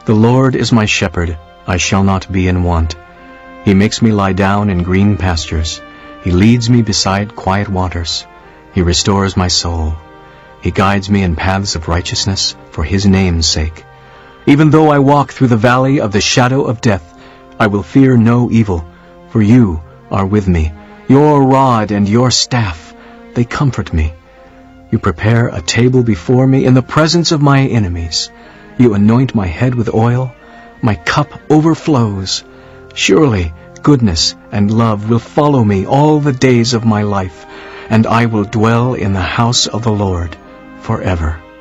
The Lord is my shepherd, I shall not be in want. He makes me lie down in green pastures. He leads me beside quiet waters. He restores my soul. He guides me in paths of righteousness for his name's sake. Even though I walk through the valley of the shadow of death, I will fear no evil, for you are with me. Your rod and your staff, they comfort me. You prepare a table before me in the presence of my enemies. You anoint my head with oil. My cup overflows. Surely goodness and love will follow me all the days of my life, and I will dwell in the house of the Lord forever.